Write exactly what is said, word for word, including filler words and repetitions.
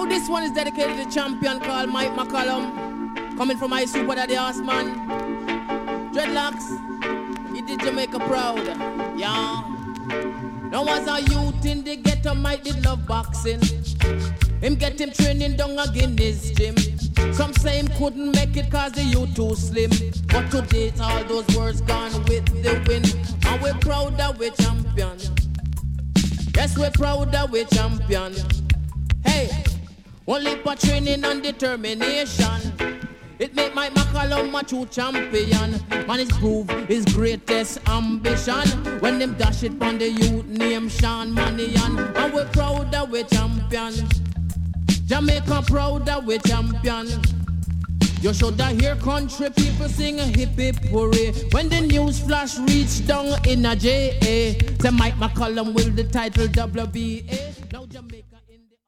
Yo, this one is dedicated to the champion called Mike McCallum, coming from my super daddy ass man. Dreadlocks, he did Jamaica proud, yeah. Now as a youth in the ghetto, Mike did love boxing. Him get him training down again his gym. Some say him couldn't make it cause the youth too slim. But to date all those words gone with the wind. And we're proud that we're champion. Yes, we're proud that we're champion. Hey, only for training and determination. It make Mike McCallum a true champion. Man, it's prove his greatest ambition. When them dash it on the youth name Sean Manian. And we're proud that we're champion. Jamaica proud that we're champion. You should have hear country people sing a hip hip hooray. When the news flash reach down in a J A. Say Mike McCallum will the title W B A. Now Jamaica in the